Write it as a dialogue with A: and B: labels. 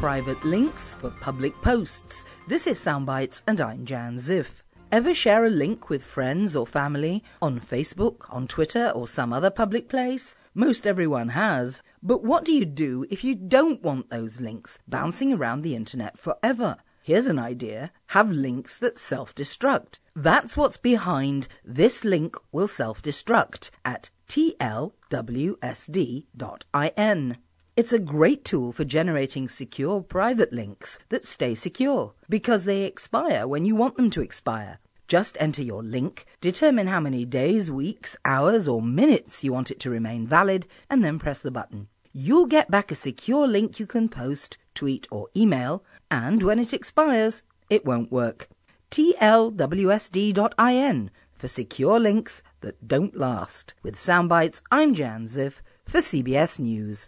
A: private links for public posts. This is Soundbites and I'm Jan Ziff. Ever share a link with friends or family on Facebook, on Twitter or some other public place? Most everyone has. But what do you do if you don't want those links bouncing around the internet forever? Here's an idea. Have links that self-destruct. That's what's behind This Link Will Self-Destruct at tlwsd.in. It's a great tool for generating secure private links that stay secure because they expire when you want them to expire. Just enter your link, determine how many days, weeks, hours or minutes you want it to remain valid, and then press the button. You'll get back a secure link you can post, tweet or email, and when it expires, it won't work. tlwsd.in for secure links that don't last. With Soundbites, I'm Jan Ziff for CBS News.